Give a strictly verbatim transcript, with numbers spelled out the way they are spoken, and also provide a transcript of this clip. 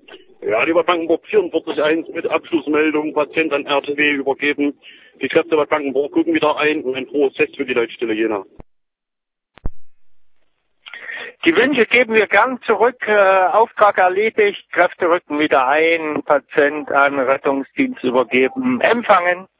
Ja, die Bad Blankenburg vierundvierzig eins mit Abschlussmeldung, Patient an R T W übergeben. Die Kräfte Bad Blankenburg gucken wieder ein und ein frohes Fest für die Leitstelle Jena. Die Wünsche geben wir gern zurück. Äh, Auftrag erledigt, Kräfte rücken wieder ein, Patient an Rettungsdienst übergeben, empfangen.